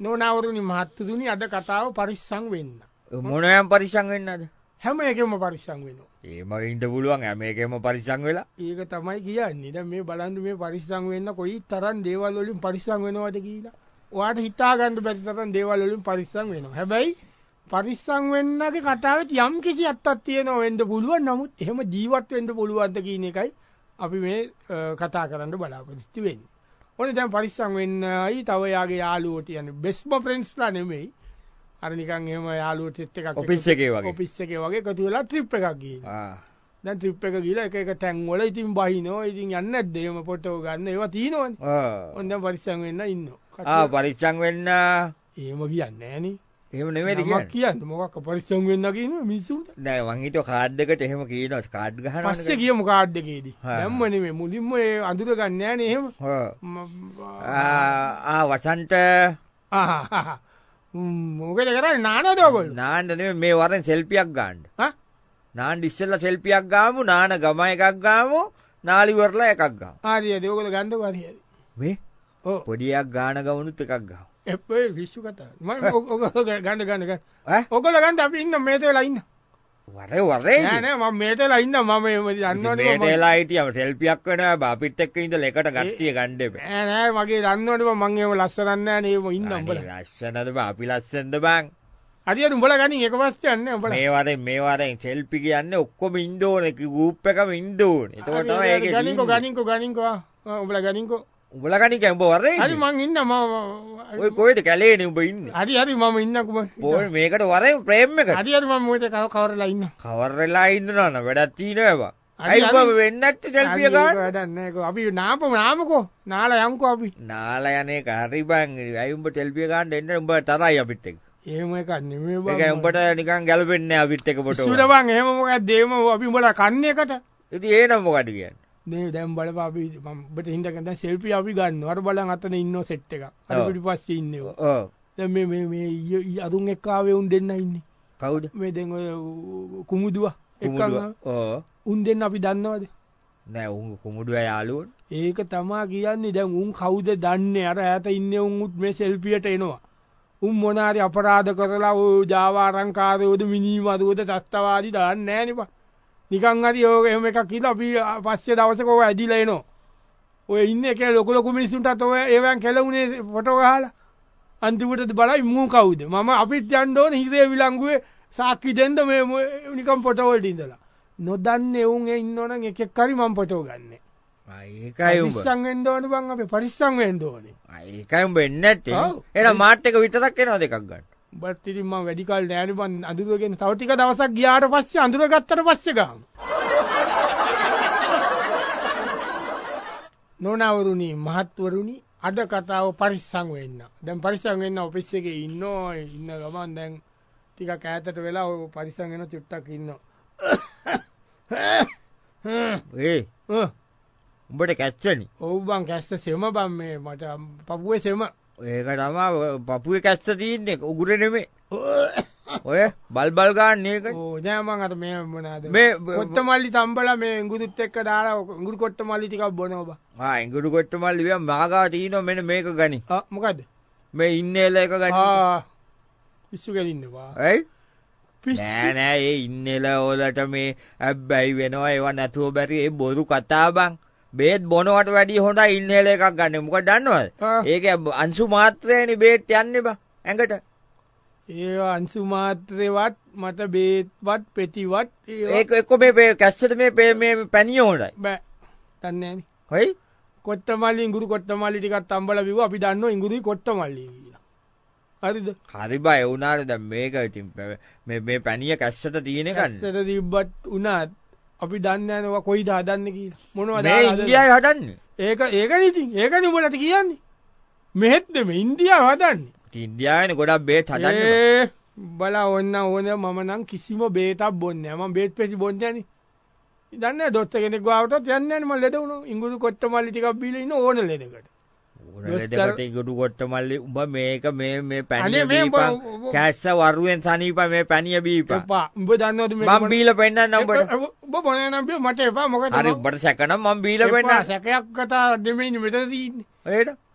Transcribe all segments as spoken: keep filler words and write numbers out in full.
නොනවරුණි මහත්තතුනි අද කතාව පරිස්සං වෙන්න. මොනයම් පරිසං වෙන්නද හැම එකම පරිස්සං වෙනවා. ඒම ඉන්ට පුළුවන් ඇම එකම පරිසං වෙලා ඒක තමයි කියන්නේ ද මේ බලන්දු මේ පරිස්සං වෙන්න කොයි තරන් දේවල්වලින් පරිස්සං වෙනවාද කියලා. වාට හිතාගන්ද බැරිතරන් දේවල්වලින් පරිස්සං වෙනවා. හැබැයි පරිස්සං වෙන්නගේ කතාවත් යම් කිසි අත්තත් තියෙනවා වෙන්ඩ පුළුවන් නමුත් එහෙම ජීවත් වෙන්ඩ පුළුවන්ද කියන එකයි අපි මේ කතා කරන්න බලාපොරොත්තු වෙන්නේ. ඕන දැන් පරිස්සං වෙන්නයි තව යාගේ යාළුවෝ තියන බෙස්ම ෆ්‍රෙන්ඩ්ස්ලා නෙමෙයි. අර නිකන් එහෙම යාළුවෝ සෙට් එකක් ඔෆිස් එකේ වගේ ඔෆිස් එකේ වගේ එකතු වෙලා ට්‍රිප් එකක් ගිහින්. දැන් ට්‍රිප් එක ගිහලා එක එක තැන් වල ඉතින් බහිනවා. ඉතින් යන්නේ නැද්ද එහෙම ෆොටෝ ගන්න ඒවා තියෙනවනේ. ඕන දැන් පරිස්සං වෙන්න ඉන්නවා. ආ පරිස්සං වෙන්න එහෙම කියන්නේ නෑනේ. එහෙම නෙමෙයි කියන්නේ. කියන්නේ මොකක් පරිස්සම් වෙන්න කියනවා මිනිස්සුන්ට. නෑ මං හිතුවා කාඩ් එකට එහෙම කියනවා කාඩ් ගහනවා. පස්සේ කියමු කාඩ් එකේදී. දැම්ම නෙමෙයි මුලින්ම ඒ අඳුර ගන්න නෑනේ එහෙම. ආ ආ වසන්ත ආ මොකද කරන්නේ නානද ඔයගොල්ලෝ? නාන්න නෙමෙයි මේ වරෙන් සෙල්ෆියක් ගන්න. හා? නාන්න ඉස්සෙල්ලා සෙල්ෆියක් ගාමු නාන ගම එකක් ගාමු නාලි වරලා එකක් ගාමු. හරියද ඔයගොල්ලෝ ගන්නකො හරියද? මේ ඔව් පොඩියක් ගාන ගමනුත් එකක් ගාමු. එපේ විශ්ු කතා. මම ඔයගොල්ලෝ ගන්න ගන්න ගන්න. ඈ ඔයගොල්ලෝ ගන්න අපි ඉන්න මේත වෙලා ඉන්න. වරේ වරේ නෑ නෑ මම මේත වෙලා ඉන්න මම යන්නෝනේ මේත වෙලා හිටියම සෙල්ෆියක් වෙනවා බා අපිත් එක්ක ඉඳලා එකට ගට්ටිය ගන්න එපා. නෑ නෑ මගේ යන්නෝනේ මම එහෙම ලස්සනක් නෑ නේ ඉන්න උඹලා. ලස්සනද බා අපි ලස්සනද බං? හරියට උඹලා ගනින් එක පස්සේ යන්නේ උඹලා. මේ වරෙන් මේ වරෙන් සෙල්ෆි කියන්නේ ඔක්කොම ඉන්න ඕනේ ගෲප් එකම ඉන්න ඕනේ. එතකොට තමයි ඒකේ ගනින්කෝ ගනින්කෝ ගනින්කෝ උඹලා ගනින්කෝ. උඹලා ගනින් උඹ වරේ. හරි මං ඉන්න මම ඔය කොහෙද කැලේනේ උඹ ඉන්නේ? හරි හරි මම ඉන්නකෝ මම. ඕයි මේකට වරේ ප්‍රේම් එකට. හරි හරි මම මොකද කවරලා ඉන්න. කවරලා ඉන්නවා නේද වැඩක් තියෙනවා බා. අයි උඹ වෙන්නේ නැත්තේ සෙල්ෆි එක ගන්න. වැඩක් නෑකෝ අපි නාපු නාමකෝ නාලා යන්කෝ අපි. නාලා යන්නේ හරි බං. අයි උඹ සෙල්ෆි එක ගන්න එන්න උඹ තරයි අපිත් එක්ක. එහෙම එකක් නෙමෙයි බං. ඒක උඹට නිකන් ගැලපෙන්නේ නෑ අපිත් එක්ක ෆොටෝ. සුර බං එහෙම මොකක්ද එහෙම අපි උඹලා කන්නේ එකට. ඉතින් එහෙනම් මොකද කියන්නේ? නේ දැන් බලපන් අපි මම ඔබට හින්දා දැන් සෙල්ෆි අපි ගන්නවා. අර බලන් අතන ඉන්නෝ සෙට් එක. අර පිටිපස්සේ ඉන්නේ. ඔව්. දැන් මේ මේ මේ අරුන් එක්ක ආවේ උන් දෙන්න ඉන්නේ. කවුද? මේ දැන් ඔය කුමුදුවා එක්කම. ඔව්. උන් දෙන්න අපි දන්නවද? නෑ උන් කුමුදුවා යාළුවෝ. ඒක තමා කියන්නේ දැන් උන් කවුද දන්නේ? අර ඈත ඉන්නේ උන්ුත් මේ සෙල්ෆියට එනවා. උන් මොනාරි අපරාධ කරලා ඔය ජාවා අරංකාරයෝද මිනිමරුවද තස්තවාදී දාන්නේ නෑනේ බා. නිකන් හරි ඔය එහෙම එකක් කියලා අපි පස්සේ දවසක ඔය ඇදිලා එනවා. ඔය ඉන්නේ එකේ ලොකු ලොකු මිනිස්සුන්ටත් ඔය ඒවෙන් කෙලුනේ ෆොටෝ ගහලා. අන්තිමට බලයි මූ කවුද? මම අපිත් යන්න ඕනේ හිරේ විලංගුවේ සාක්කි දෙන්න මේ නිකන් ෆොටෝ වලට ඉඳලා. නොදන්නේ උන් ඒ ඉන්නවනම් එක එක හරි මම ෆොටෝ ගන්නෙ. ආ ඒකයි උඹ. පරිස්සම් වෙන්න ඕනේ බං අපි පරිස්සම් වෙන්න ඕනේ. ආ ඒකයි උඹ එන්නේ නැත්තේ. එහෙනම් මාත් එක විතරක් එනවද එකක් ගන්න? උඹත් ඉතින් මම වැඩි කාල නෑනේ මං අඳුරගෙන තව ටික දවසක් ගියාට පස්සේ අඳුර ගත්තට පස්සේ ගාමු. නොනවරුනි මහත්වරුනි අද කතාව පරිස්සම් වෙන්න. දැන් පරිස්සම් වෙන්න ඔෆිස් එකේ ඉන්නෝ ඉන්න ගමන් දැන් ටිකක් ඈතට වෙලා ඔය පරිස්සම් වෙන චුට්ටක් ඉන්නවා. ඒ උඹට කැස්සනේ. ඔව් බං කැස්ස සෙම බං මේ මට පපුවේ සෙම. ඒක තමයි පපුවේ කැස්ස තියෙන්නේ උගුරේ නෙමෙයි. ඔය බල් බල් ගන්න ඒක. ඕ දැන් මං අර මේ මොනවාද මේ කොත්තමල්ලි තම්බලා මේ ඉඟුරුත් එක්ක දාලා ඉඟුරු කොත්තමල්ලි ටිකක් බොනවා බං. ආ ඉඟුරු කොත්තමල්ලි විය මගා තියෙනවා මෙන්න මේක ගනි. ආ මොකද? මේ ඉන්නේල එක ගනි. ආ පිස්සු ගලින්නේ බා. ඇයි? නෑ නෑ ඒ ඉන්නේල වලට මේ හැබැයි වෙනවා ඒවා නැතුව බැරි ඒ බොරු කතා බං. බේත් බොනවට වැඩිය හොඳයි ඉන්නේල එකක් ගන්න. මොකද දන්නවද? ඒක අංශු මාත්‍රයනේ බේත් යන්නේ බං ඇඟට. ඒ අංශු මාත්‍රේවත් මට බේත්වත් පෙතිවත් ඒක එක්ක මේ කැස්සට මේ මේ පැණිය හොඳයි. බෑ. දන්නේ නෑනේ. හොයි? කොත්තමල්ලි ඉඟුරු කොත්තමල්ලි ටිකක් තම්බලා බිව්වා අපි දන්නවා ඉඟුරුයි කොත්තමල්ලි කියලා. හරිද? හරි බා ඒ උනානේ දැන් මේක ඉතින් මේ මේ පැණිය කැස්සට තියෙන එකනේ. කැස්සට තිබ්බත් උනාත් අපි දන්නේ නැහැ කොයිද හදන්නේ කියලා. මොනවද මේ ඉන්දියාවේ හදන්නේ? ඒක ඒකනේ ඉතින්. ඒකනේ උඹලට කියන්නේ. මෙහෙත් නෙමෙයි ඉන්දියාව හදන්නේ. ඉන්දියාවේනේ ගොඩක් බේත් හදන්නේ. ඒ බලා ඕන්න ඕන මම නම් කිසිම බේතක් බොන්නේ නැහැ. මම බේත් පෙති බොන්නේ නැහැ. දන්නේ දොස්තර කෙනෙක් ගාවටත් යන්නේ නැහැ මම ලෙඩ වුණා. ඉඟුරු කොත්තමල්ලි ටිකක් බීලා ඉන්න ඕන ලෙඩකට. ඕන ලෙඩකට ඉඟුරු කොත්තමල්ලි උඹ මේක මේ මේ පැණිය බීපන්. කැස්ස වරුවෙන් සනීපා මේ පැණිය බීපන්. එපා. උඹ දන්නවද මේ මම බීලා පෙන්නන්න උඹට. උඹ බොනේ නම් බී මට එපා මොකද? හරි උඹට සැක නම් මම බීලා පෙන්නන්න. සැකයක් කතා දෙමෙන්නේ මෙතන තියෙන්නේ. ඒට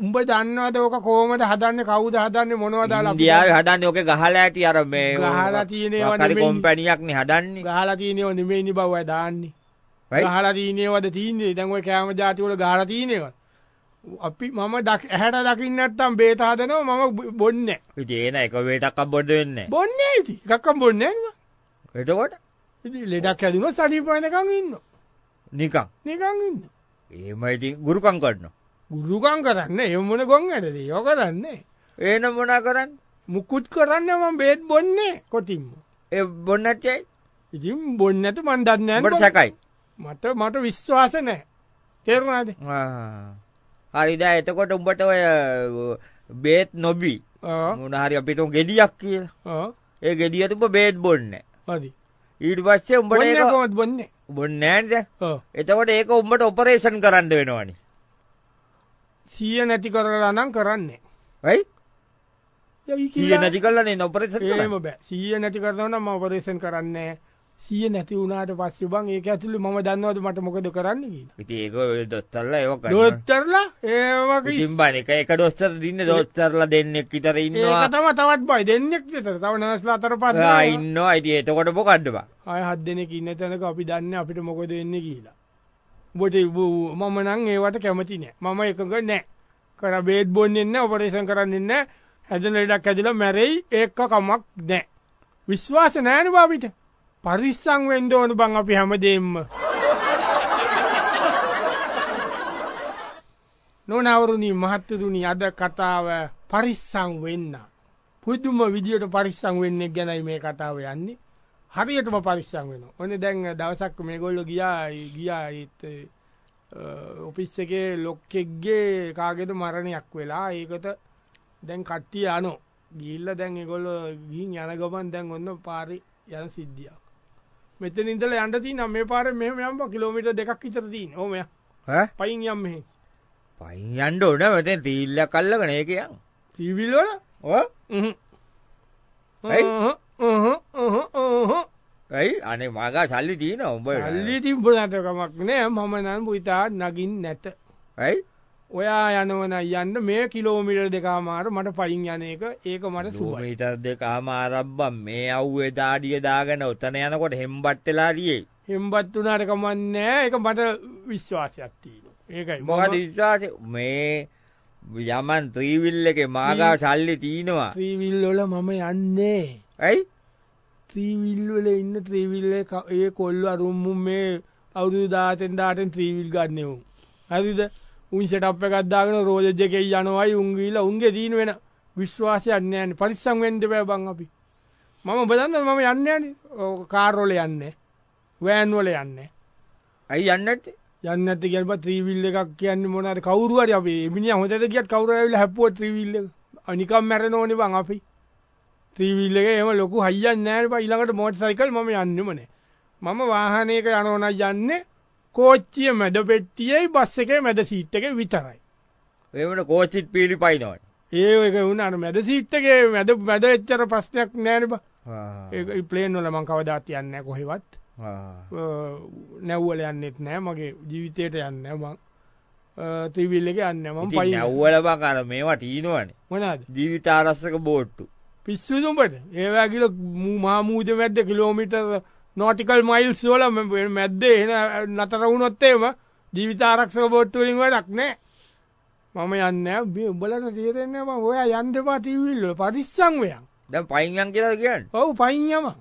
උඹ දන්නවද ඕක කොහොමද හදන්නේ කවුද හදන්නේ මොනවද දාලා ඉන්දියාවේ හදන්නේ ඔකේ ගහලා ඇති අර මේ ගහලා තියෙනේව නෙමෙයි කොම්පැනියක් නේ හදන්නේ ගහලා තියෙනේව නෙමෙයිනි බව ඔය දාන්නේ ගහලා තියෙනේවද තියෙන්නේ දැන් ඔය කෑම જાති වල ගහලා තියෙනේව අපි මම ඇහැට දකින්න නැත්තම් බේත හදනවා මම බොන්නේ ඉතින් එන එක වේටක්වත් බොන්න වෙන්නේ බොන්නේ ඉතින් එකක්වත් බොන්නේ නෑ එතකොට ඉතින් ලෙඩක් හැදුනොත් සනීප වෙනකන් ඉන්නවා නිකන් නිකන් ඉන්නවා එහෙම ඉතින් ගුරුකම් කරනවා ගුරුකම් කරන්නේ එහෙම මොන ගොන් වැඩද ඒක කරන්නේ එන මොනා කරන්නේ මුකුත් කරන්නේ මම බේත් බොන්නේ කොටින්ම ඒ බොන්නත් ඇයි ඉතින් බොන්නේ නැතු මන් දන්නේ නැහැ මට සැකයි මට මට විශ්වාස නැහැ තේරුණාද ආ හරි දැන් එතකොට උඹට ඔය බේත් නොබි මොන හරි අපිට ගෙඩියක් කියලා ඒ ගෙඩියට උඹ බේත් බොන්නේ හරි ඊට පස්සේ උඹට ඒක කොහොමද බොන්නේ බොන්නේ නැහැ නේද එතකොට ඒක උඹට ඔපරේෂන් කරන්න වෙනවනේ සීය නැති කරලා නම් කරන්නේ ඇයි යයි සීය නැති කරලා නේ ඔපරේෂන් කරන්නේ එහෙම බෑ සීය නැති කරනවා නම් මම ඔපරේෂන් කරන්නේ සීය නැති වුණාට පස්සේ බං ඒක ඇතුළේ මම දන්නවද මට මොකද කරන්න කියලා ඉතින් ඒක ඔය දොස්තරලා ඒව කරනවා දොස්තරලා ඒව කිසි ඉතින් බෑ එක එක දොස්තර දින්නේ දොස්තරලා දෙන්නෙක් විතර ඉන්නවා ඒක තමයි තවත් බයි දෙන්නෙක් විතර තව නර්ස්ලා අතර පස්ස ආ ඉන්නවා ඉතින් එතකොට මොකද්ද බං ආය හත් දෙනෙක් ඉන්න තැනක අපි දන්නේ අපිට මොකද වෙන්නේ කියලා ඔබට මම නම් ඒවට කැමති නෑ මම එකඟ නෑ කර බේත් බොන්නේ නැහැ ඔපරේෂන් කරන්නේ නැහැ හැදෙන ලෙඩක් ඇදලා මැරෙයි ඒක කමක් නැහැ විශ්වාස නැහැනේ බාපිට පරිස්සම් වෙන්න ඕන බං අපි හැමදේම නෝනවරුනි මහත්තුරුනි අද කතාව පරිස්සම් වෙන්න පුදුම විදියට පරිස්සම් වෙන්නේ ගැනයි මේ කතාව යන්නේ හරියටම පරිස්සම් වෙනවා ඔන්නේ දැන් දවසක් මේගොල්ලෝ ගියා ගියා ඒත් ඔෆිස් එකේ ලොක්කෙක්ගේ කාගේද මරණයක් වෙලා ඒකට දැන් කට්ටිය යනවා ගිහිල්ලා දැන් ඒගොල්ලෝ ගිහින් යන ගමන් දැන් ඔන්න පාරේ යන සිද්ධියක් මෙතන ඉඳලා යන්න තියෙනවා මේ පාරේ මෙහෙම යම්පා කිලෝමීටර් දෙකක් විතර තියෙන ඕම යා ඈ පයින් යම් මෙහෙ පයින් යන්න ඕන මෙතන තීල්ලක් අල්ලගෙන ඒක යන් ටීවී වල ඔව් හ්ම් ඇයි හ්ම් හ්ම් හ්ම් ඇයි අනේ මගා සල්ලි තියෙනවා උඹ සල්ලි තිබුණාට කමක් නෑ මම නම් පුතා නගින් නැත ඇයි ඔයා යනවන යන්න මේ කිලෝමීටර් දෙකමාර මට පයින් යන එක ඒක මට සුවයි කිලෝමීටර් දෙකමාරක් බම් මේ අවුවේ දාඩිය දාගෙන උතන යනකොට හෙම්බත් වෙලා ගියේ හෙම්බත් උනාට කමක් නෑ ඒක මට විශ්වාසයක් තියෙනවා ඒකයි මොකද විශ්වාසය මේ යමන් ත්‍රිවිල් එකේ මාගා සල්ලි තියෙනවා ත්‍රිවිල් වල මම යන්නේ ඇයි ත්‍රීවිල් වල ඉන්න ත්‍රීවිල් ඒ කොල්ල අරුම්මුම් මේ අවුරුදු දාතෙන් දාටෙන් ත්‍රීවිල් ගන්න උන් හරිද උන් සෙටප් එකක් දාගෙන රෝජජ් එකේ යනවායි උන් ගිහලා උන්ගේ දින වෙන විශ්වාසයක් නැහැ පරිස්සම් වෙන්න බෑ බං අපි මම බලන්න මම යන්නේ නැහැ කාර් වල යන්නේ වෑන් වල යන්නේ ඇයි යන්නේ නැත්තේ යන්නේ නැත්තේ කියනවා ත්‍රීවිල් එකක් කියන්නේ මොනවාද කවුරු හරි අපි මිනිහා හොඳට ගියත් කවුරු හරි ඇවිල්ලා හැප්පුවා ත්‍රීවිල් එක අනිකම් මැරෙනෝනේ බං අපි ත්‍රීවිල් එකේ එහෙම ලොකු හයියක් නැහැ බං ඊළඟට මෝටර් සයිකල් මම යන්නෙම නැහැ මම වාහනයක යනවා නම් යන්නේ කෝච්චිය මැද පෙට්ටියයි බස් එකේ මැද සීට් එකේ විතරයි ඒ වුණ කෝච්චිත් පීලිපයින්නවා ඒ එක වුණාට මැද සීට් එකේ මැද මැද එච්චර ප්‍රශ්නයක් නැහැ බං ඒ ප්ලේන් වල මම කවදාත් යන්නේ නැහැ කොහෙවත් නැව්වල යන්නෙත් නැහැ මගේ ජීවිතේට යන්නේ නැහැ මං ත්‍රීවිල් එකේ යන්නේ මම පයින් නැව්වල බං අර මේවා තීනවනේ මොනවාද ජීවිත ආරක්ෂක බෝට්ටු පිස්සුද උඹට ඒ වගේ මහා මූද මැද්ද කිලෝමීටර් නෝටිකල් මයිල්ස් වල මැද්දේ එන නතර වුණොත් එහෙම ජීවිත ආරක්ෂක බෝට්ටු වලින් වැඩක් නැහැ මම යන්නේ නැහැ මේ උඹලට තේරෙන්නේ නැහැ මම ඔයා යන්න එපා ත්‍රීවිල් වල පරිස්සම් වෙයන් දැන් පයින් යන් කියලා කියන්නේ ඔව් පයින් යම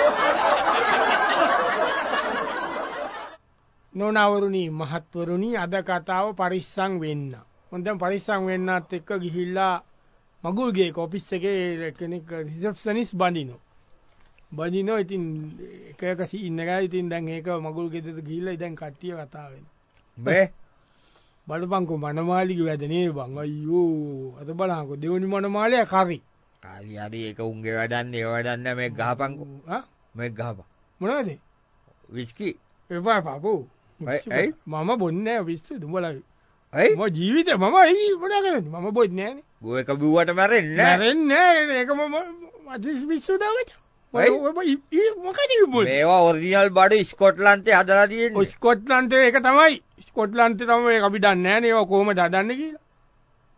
නෝනවරුනි මහත්වරුනි අද කතාව පරිස්සම් වෙන්න හොඳට පරිස්සම් වෙන්නත් එක්ක ගිහිල්ලා මගුල්ගේ ඔෆිස් එකේ කෙනෙක් රිසෙප්ෂනිස්ට් බඳිනෝ බඳිනෝ ඉතින් එක එක සීන් එකයි ඉතින් දැන් ඒක මගුල් ගෙදරට ගිහිල්ලා දැන් කට්ටිය කතා වෙනවා මේ බලපංකෝ මනමාලිගේ වැඩ නේ බං අයියෝ අත බලංකෝ දෙවනි මනමාලයා කරි හරි හරි ඒක උන්ගේ වැඩන්නේ ඒ වැඩන්නේ මේ ගහපංකෝ ආ මේ ගහපන් මොනවද විස්කි එපා පාපෝ ඇයි මම බොන්නේ නැහැ විශ්සු දුඹලා ඇයි මම ජීවිතේ මම ඇයි මොනා කරන්නේ මම බොන්නේ නැහනේ බෝ එක බිව්වට මැරෙන්නේ නැහැ මැරෙන්නේ නැහැ ඒක මම අදිස් විශ්සු දාගත්තා මොකද බොන්නේ මේවා ඔරිජිනල් බඩ ස්කොට්ලන්තේ හදලා තියෙන්නේ ස්කොට්ලන්තේ ඒක තමයි ස්කොට්ලන්තේ තමයි ඒක අපි දන්නේ නැහැ නේ ඒවා කොහොමද හදන්නේ කියලා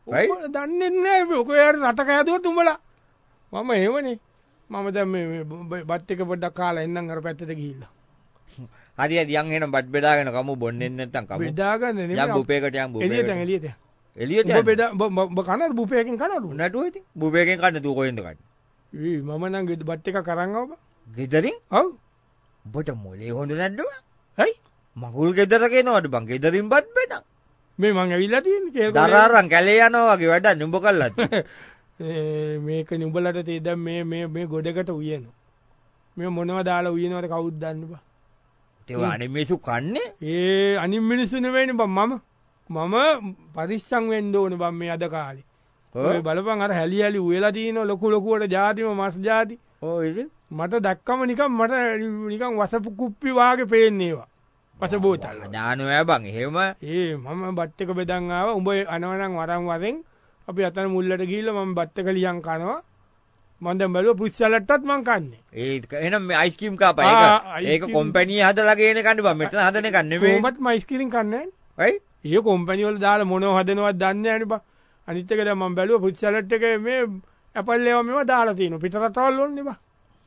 දන්නේ නෑ ඔකයාට රට කෑදුව තුඹලා මම ඒවනේ මම දැ බත් එක පොඩ්ඩක් කාලා එන්නම් අර පැත්තට ගිල්ලා හරි දියන් එන බට් බෙදාගෙන කමු බොන්නෙන් නැත්තම් කමු බෙදාගන්න නෙමෙයි යම් බුපේකට යම් බුපේකට එළියට එළියට එළියට ඔබ බෙදා ඔබ කන බුපේකින් කනලු නටුව ඉතින් බුපේකින් කන්න තු කොහෙන්ද කන්නේ ඊ මම නම් ගෙද බත් එක කරන් ආව ගෙදරින් ඔව් ඔබට මොලේ හොඳ නැද්ද හයි මගුල් ගෙදර කියනවද බං ගෙදරින් බත් බෙදා මේ මං ඇවිල්ලා තියෙන්නේ දරාරන් කැලේ යනවා වගේ වැඩ නුඹ කළා මේක නුඹලට තේ දැන් මේ මේ මේ ගොඩකට උයන මේ මොනවා දාලා උයනවද කවුද දන්නේ බා ඒවා අනිත් මිනිස්සු කන්නේ ඒ අනිත් මිනිස්සු නෙවෙයිනේ බං මම මම පරිස්සම් වෙන්න ඕනේ බං මේ අද කාලේ ඔය බලපන් අර හැලි හැලි උයලා තියෙන ලොකු ලොකුවට જાතිම මස් જાති ඔව් ඉතින් මට දැක්කම නිකන් මට නිකන් වසපු කුප්පි වාගේ පේන්නේ ඒවා වස බෝතල් දානවා බං එහෙම ඒ මම බත් එක බෙදන් ආවා උඹ අනවනම් වරන් වරෙන් අපි අතන මුල්ලට ගිහිල්ලා මම බත් එක ලියන් කනවා මම දැන් බැලුවා පුස් සලාඩ්ටත් මං කන්නේ ඒ එහෙනම් මේ අයිස්ක්‍රීම් කාපා ඒක ඒක කොම්පැනි හදලා ගේන කන්නේ බං මෙතන හදන එක නෙමෙයි කොහොමත් මම අයිස්ක්‍රීම් කන්නේ නැහැ ඒ කොම්පැනි වල දාලා මොනව හදනවද දන්නේ නැහැ බං අනිත් එක දැන් මම බැලුවා පුස් සලාඩ් එකේ මේ ඇපල් ඒවා මේවා දාලා තියෙනවා පිටරටවල වලනේ බං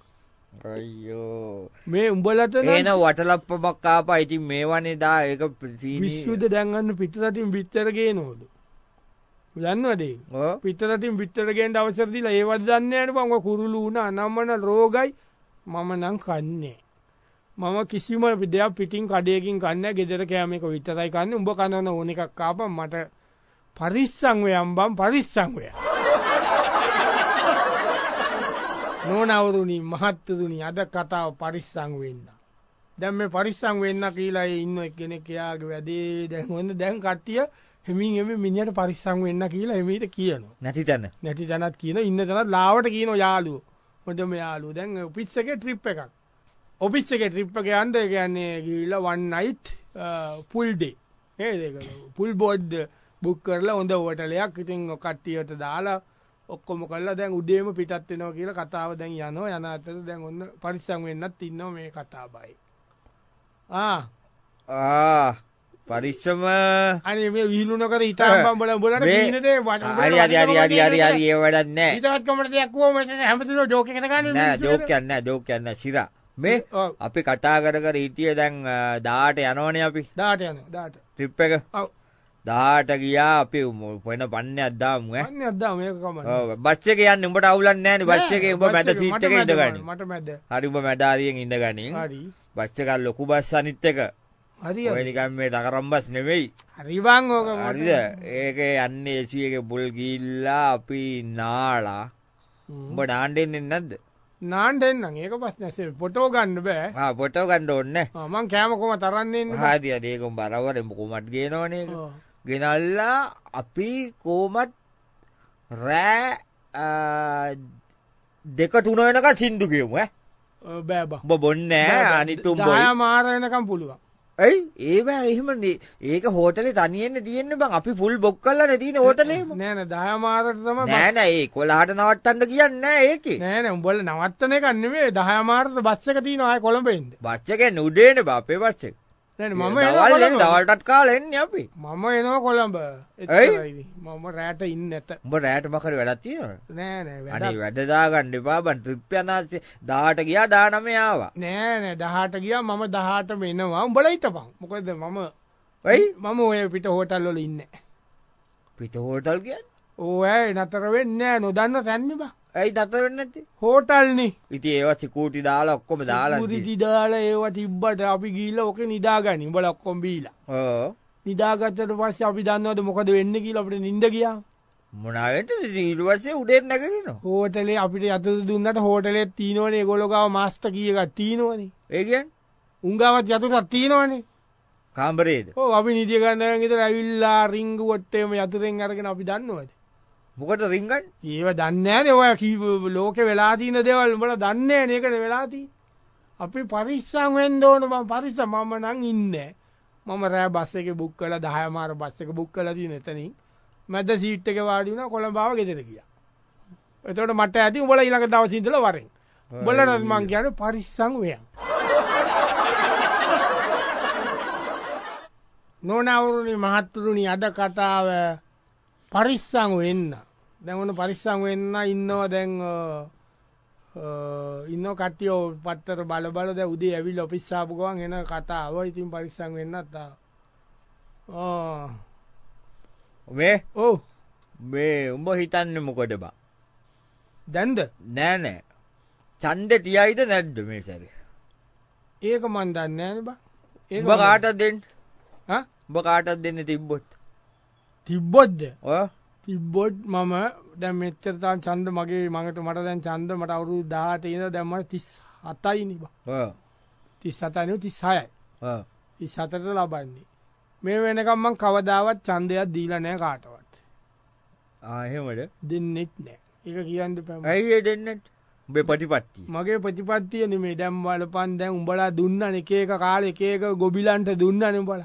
අයියෝ මේ උඹලට එන වටලප්පමක් කාපා ඉතින් මේවනේ දා ඒක සීනි පිස්සුද දැන් අන්න පිටරටින් පිටර ගේනවද දන්නවද ඒක පිටරටින් පිටර ගේන්න අවසර දීලා ඒවත් දන්නේ නැහැ බං ඔය කුරුළු උන අනම්මන රෝගයි මම නම් කන්නේ මම කිසිම දෙයක් පිටින් කඩේකින් කන්නේ නැහැ ගෙදර කෑම එක විතරයි කන්නේ උඹ කනන ඕන එකක් කාපන් මට පරිස්සම් වෙයම් බං පරිස්සම් වෙය නෝනවරුනි මහත්තුරුනි අද කතාව පරිස්සම් වෙන්න. දැන් මේ පරිස්සම් වෙන්න කියලා ඉන්න එක්කෙනෙක් එයාගේ වැඩේ දැන් හොඳ දැන් කට්ටිය හිමින් එමේ මිනිහට පරිස්සම් වෙන්න කියලා එමෙහිට කියනවා. නැති තැන. නැති තැනත් කියනවා ඉන්න තැනත් ලාවට කියනවා යාළුවෝ. හොඳම යාළුවෝ. දැන් ඔෆිස් එකේ ට්‍රිප් එකක්. ඔෆිස් එකේ ට්‍රිප් එක යන්න ඒ කියන්නේ ගිහිල්ලා one night full day. නේද ඒක? full board book කරලා හොඳ හෝටලයක් ඉතින් කට්ටියට දාලා ඔක්කොම කළා දැන් උදේම පිටත් වෙනවා කියලා කතාව දැන් යනවා යන අතර දැන් ඔන්න පරිස්සම් වෙන්නත් ඉන්නවා මේ කතාවයි. ආ ආ පරිස්සම අනේ මේ විහිළු නොකර හිතාම් බම්බල උඹලට කින දේ හරි හරි හරි හරි හරි හරි ඒ වැඩක් නැහැ. හිතවත් කමට දෙයක් කොහොම හැමතිස්සෙම ජෝක් එකකට ගන්න නෑ ජෝක් කියන්නේ නෑ ජෝක් කියන්නේ සිරා. මේ අපි කතා කර කර හිටියේ දැන් දහඅට යනවනේ අපි. දහඅට යනවා දහඅට. ට්‍රිප් එක. ඔව්. දහඅට ගියා අපි වෙන පන්නයක් දාමු ඈ. පන්නයක් දාමු මේක කමන්න. ඔව් බස් එකේ යන්නේ උඹට අවුලක් නැහැ නේ බස් එකේ උඹ මැද සීට් එකේ ඉඳගනි. මට මැද. හරි උඹ මැද හරියෙන් ඉඳගනි. හරි. බස් එක ලොකු බස් අනිත් එක. හරි. ඔය නිකන් මේ ටකරම් බස් නෙවෙයි. හරි වං ඕක මට. හරිද? ඒකේ යන්නේ ඒසී එකේ පුල් ගිහිල්ලා අපි නාලා. උඹ නාන්න දෙන්නේ නැද්ද? නාන්න දෙන්නම් ඒක ප්‍රශ්නේ ෆොටෝ ගන්න බෑ. ආ ෆොටෝ ගන්න ඕනේ. ආ මං කැම කොහම තරන්නේ ඉන්නේ. හරි හරි ඒක උඹ අරවර කොහමත් ගේනවනේ ඒක. ගෙනල්ලා අපි කොහමත් රෑ දෙක තුන වෙනකන් සින්දු කියමු ඈ. බෑ බා. ඔබ බොන්නේ නැහැ අනිත් උඹ. දහය මාර වෙනකම් පුළුවන්. ඇයි ඒ බෑ එහෙම ඒක හෝටලේ තනියෙන්නේ තියෙන්නේ බං අපි ෆුල් බොක් කරලානේ තියෙන්නේ හෝටලේම නෑ නෑ දහය මාරට තමයි නෑ නෑ ඒ කොළහට නවත්තන්න කියන්නේ නෑ ඒකේ නෑ නෑ උඹල නවත්තන එක නෙමෙයි දහය මාරට බස් එක තියෙනවා ආයේ කොළඹ එන්න බස් එකේ නුඩේනේ බා අපේ බස් එක නෑ මම එනවා දවල්ටත් කාලා එන්නේ අපි මම එනවා කොළඹ එච්චරයි මම රැට ඉන්නේ නැත උඹ රැට මොකරි වැඩක් තියෙනවද නෑ නෑ වැඩ අනේ වැඩ දාගන්න එපා බං ට්‍රිප් යනාසේ දහඅට ගියා දහනවය ආවා නෑ නෑ දහඅට ගියා මම දහඅට මෙනවා උඹලා හිටපන් මොකද මම වෙයි මම ඔය පිට හෝටල් වල ඉන්නේ පිට හෝටල් කියන්නේ ඕයි නතර වෙන්නේ නෑ නොදන්න තැන්නේ බං ඇයි නතර වෙන්නේ නැත්තේ හෝටල්නේ ඉතින් ඒවා සිකියුරිටි දාලා ඔක්කොම දාලා සිකියුරිටි දාලා ඒවා තිබ්බට අපි ගිහිල්ලා ඔකේ නිදාගනි උඹලා ඔක්කොම බීලා ඔව් නිදාගත්තට පස්සේ අපි දන්නවද මොකද වෙන්නේ කියලා අපිට නිින්ද ගියා මොනවා වෙන්නද ඊට පස්සේ උඩෙන් නැගිටිනවා හෝටලේ අපිට යතුරු දුන්නට හෝටලේ තියෙනවනේ ඒගොල්ලෝ ගාව මාස්ටර් කීයකක් තියෙනවනේ ඒ කියන්නේ උංගාවත් යතුරුක් තියෙනවනේ කාමරේද ඔව් අපි නිදිය ගන්න ඉඳලා ඇවිල්ලා රින්ගුවත් එහෙම යතුරෙන් අරගෙන අපි දන්නවද මොකට රින්ගන් ඒව දන්නේ නැහැ ඔය කී ලෝකේ වෙලා තියෙන දේවල් උඹලා දන්නේ නැහැ නේද වෙලා තියෙන්නේ අපි පරිස්සම් වෙන්න ඕන මම පරිස්සම් මම නම් ඉන්නේ මම රෑ බස් එකේ බුක් කරලා දහය මාර බස් එක බුක් කරලා තියෙන එතනින් මැද සීට් එකේ වාඩි වුණා කොළඹ ආව ගෙදර ගියා එතකොට මට ඇති උඹලා ඊළඟ දවසේ ඉඳලා වරෙන් උඹලට මං කියන්නේ පරිස්සම් වෙයන් නෝනවරුනි මහත්තුරුනි අද කතාව පරිස්සං වෙන්න දැන්වන පරිස්සං වෙන්න ඉන්නවා දැන් ඉන්න කටියෝ පත්තර බල බල ද උදේ ඇවිල් ඔපිස්සාපු ගවන් එන කතා අව ඉතින් පරිස්සං වෙන්නත්තා මේ ඕ මේ උඹ හිතන්න මොකොඩ බා දැන්ද නෑ නෑ චන්ද ටියයිද නැද්ද මේ සැර ඒක මන් දන්න ෑන බා ඒ උඹ කාටත් දෙන්න උඹ කාටත් දෙන්න තිබ්බොත් තිබ්බොද්ද ඔය තිබ්බොඩ් මම දැ මෙච්චරතාන් චන්ද මගේ මඟට මට දැන් චන්ද මට අවුරු දාට ඉද දැම්මට තිස් අතයි නිබා තිස් අතනු තිස් හයයි ඉ සතට ලබන්නේ මේ වෙනකම්මන් කවදාවත් චන්දයක් දීලනෑ කාටවත් ආහෙමට දෙන්නෙත් නෑ එක කියන්න පැම ඇයිඒ දෙන්නට උබේ පටිපත්තිය මගේ ප්‍රතිපත්තිය නෙමේ දැම් වල පන් දැන් උඹලා දුන්න එක එක කාල එක එක ගොබිලන්ට දුන්නන බල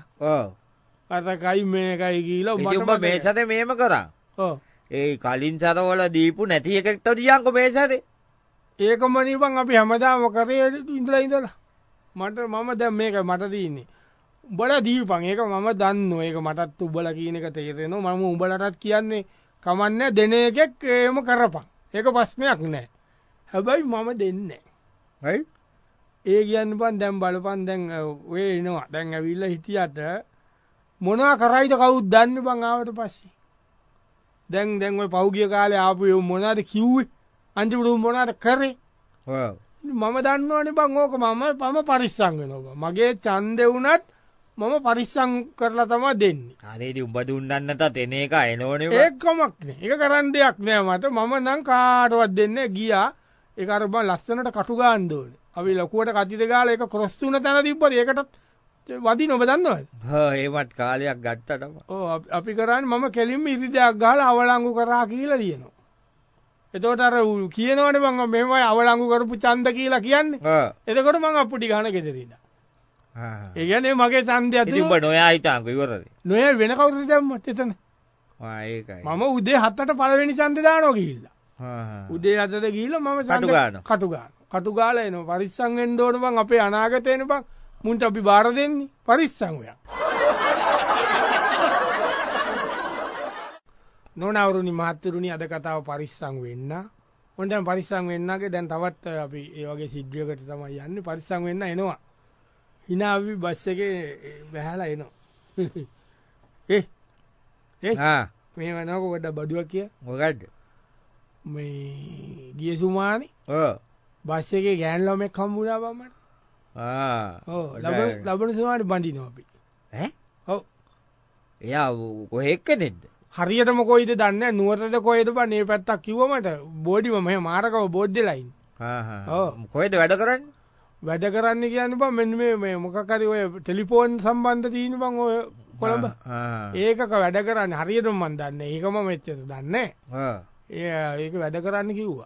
අතකයි මේකයි කියලා උඹ මේ සත මේම කරා ඒ කලින් සරවල දීපු නැති එකෙක්ත දියංක මේ සත ඒක මනිපන් අපි හැමදාම කරේ ඉඳල ඉඳලා මට මම දැම් මේක මට දීන්නේ උඹල දීපන් ඒක මම දන්න ඒක මටත් උබල කියන එක තේරෙන මම උඹලටත් කියන්නේ කමන්න දෙන එකෙක් ඒම කරපන් ඒක පස්්නයක් නෑ හැබැයි මම දෙන්න ඇයි ඒ කියන්න පන් දැම් බලපන් දැන් ඔය එනවා දැන් ඇවිල්ල හිටියට මොනවා කරයිද කවුත් දන්න බංආවට පස්සේ දැන් දැන්ව පෞගිය කාලය ආපු මොනාද කිව්වේ අන්තිපුරු මොනාට කරේ මම දන්නවන බං ඕක මම පම පරිස්සංගෙනවා මගේ චන්දෙ වුනත් මම පරිස්සං කරලා තම දෙන්නේ අරේට උඹ දුන්නන්නත තෙන එක එනෝන ඒකමක්න එක කරන්න දෙයක් නෑ මට මම නං කාටවත් දෙන්න ගියා ඒකරබ ලස්සනට කටුගාන්දෝන අපි ලොකුවට කතිත ගාල එක කොස්තුන තැන තිබ්බ ඒකටත් වදී නොබ දන්නවද ඒමත් කාලයක් ගත්තටම ඕ අපි කරන්න මම කෙලින්ම ඉරිදයක් ගාල අවලංගු කරා කියලා ලියනවා එතෝට අර කියනවන බං මෙමයි අවලංගු කරපු චන්ද කියලා කියන්න එතකොට මං අපපුටි ගන ගෙදරීද ඒගැනේ මගේ චන්දය තිබ නොයා හිතාංක ඉවරද නොය වෙන කවුරු දැම්මත් එතන මම උදේ හත්තට පලවෙනි චන්දදානෝ ගිල්ලා උදේ අතද ගීල මම කටුගාන කටුගාන කටුගාල එන පරිස්සංගෙන් දෝන බං අපේ අනාගතයන බං මුන්ට අපි බාර දෙන්නේ පරිස්සංවය නොනවරුණි මාතරුණි අද කතාව පරිස්සං වෙන්න ඔොන්ට පරිස්සං වෙන්නගේ දැන් තවත් අපි ඒවගේ සිද්ධියකට තමයි යන්න පරිස්සං වෙන්න එනවා හිනාවි බස්ස එක බැහලා එනවා ඒ ඒ මේ වනක ගොඩ බදුව කිය මොකඩ මේ ගිය සුමානි බස්ස එක ගෑන්ලොමෙක් කම්බුණා බමට ලබන සුමාට බඳි නොපි ඔව එයා කොහෙක්ක නෙද හරියටම කොයිද දන්න නුවතද කොයද පන්නේ පැත්තක් කිවමට බෝඩිම මෙ මාරකව බෝද්ධලයින් කොයිද වැඩ කරන්න වැඩ කරන්න කියන්න බ මෙ මේ මොකකරි ඔය ටෙලිපෝන් සම්බන්ධ තියන බං ඔය කොළඹ ඒකක වැඩ කරන්න හරියටම මන් දන්න ඒකම මෙච්චත දන්න ඒ ඒක වැඩ කරන්න කිව්වා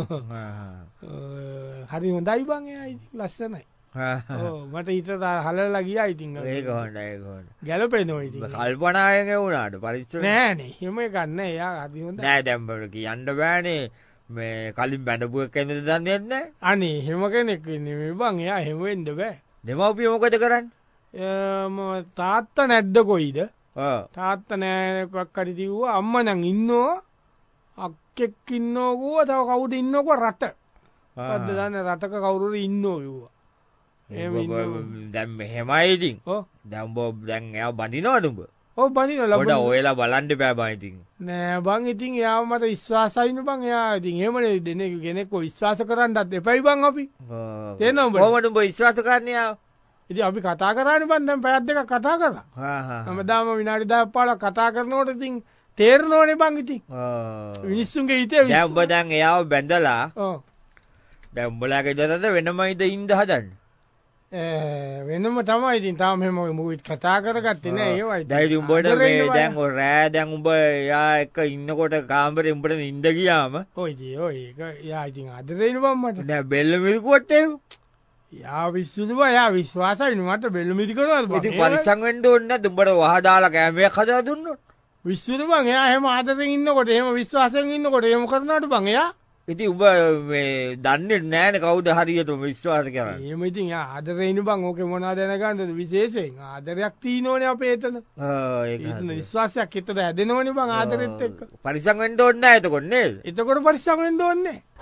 හරි හොඳයි බං ලස්සනයි මට හිත හලලා ගිය ඉතින් ඒක හොඳ ඒකොට ගැලපේ නොයි කල්පනායක වුණාට පරිස්ස නෑනේ හෙම කන්න එයා අති හොඳ නෑ දැම්බට කියන්න බෑනේ මේ කලින් බැඩපුුවක් කෙනෙ දන්න එන්න අනේ හෙම කෙනෙක් නෙමේ බං එයා හෙමෙන්ඩ බෑ දෙමවපිය මොකද කරන්න තාත්ත නැද්ද කොයිද තාත්ත නෑකක් කරිතිව්වා අම්ම නං ඉන්නෝ අක්කෙක් ඉන්නෝකුව තව කවුද ඉන්නකො රට අද දන්න රටක කවුරුර ඉන්නෝ කිව්වා දැම් හෙමයිඉතින් දැම්බෝ දැන් එය බඳිනවාතුඹ ඕ බඳින ලබට ඔයලා බලන්ඩ පෑබයිඉතින් නෑ බං ඉතින් යාමට විශ්වාසයින බං යා ඉතින් හෙමන දෙනෙ ගෙනෙක්කො විශ්වාස කරන්නත් එපයි බං අපි තේනමට උඹ විශ්වාස කරනයාව ඉති අපි කතා කරන්න බන්දම් පැත් දෙක කතා කලා හමදාම විනාඩිදා පාල කතා කරනවට ඉතින් තේරනෝන බං ඉතින් විනිස්සුන්ගේ හිතේ දැම්බ දැන් එයාව බැඳලා දැම්බලාගේ දතද වෙනමයිද ඉන්ද හදන්න වෙනම තමයි ඉතින් තාම මෙම මුවිත් කතා කරගත්තන ඒවයි දැයි උඹට දැන් රෑ දැන් උඹ යා එක ඉන්නකොට කාම්බර උඹට ඉන්ද ගියාම ඔයි ඔය යා ඉතින් අදරෙන බම්මට දැ බෙල්ල මිල්කුවත්තේ යා විශ්සුතුම යා විශ්වාසයි මට බෙල්ල මිති කරව ති පරිසංවෙන්ට ඔන්න දුඹට වහදාලා කෑමය කදා දුන්න විශ්වතු බං එයා හෙම ආදරෙන් ඉන්නකොට එහම විශ්වාසයෙන් ඉන්නකොට එම කරනට බං එයා ඉති උබ දන්නෙත් නෑන කවුද හරියතුම විශ්වාස කරන්න. ඒම ඉතින් ආදරෙන බං ඕක මොනා දැනගන්නද විශේෂයෙන් ආදරයක් තිීනෝන අපේතන විශ්වාසයක් එතද ඇදෙනවන බං ආදරෙත් එක් පරිසංවෙන්ට ඔන්න ඇතකොන්නේ එතකොට පරිසංවෙන්ට ඔන්නේ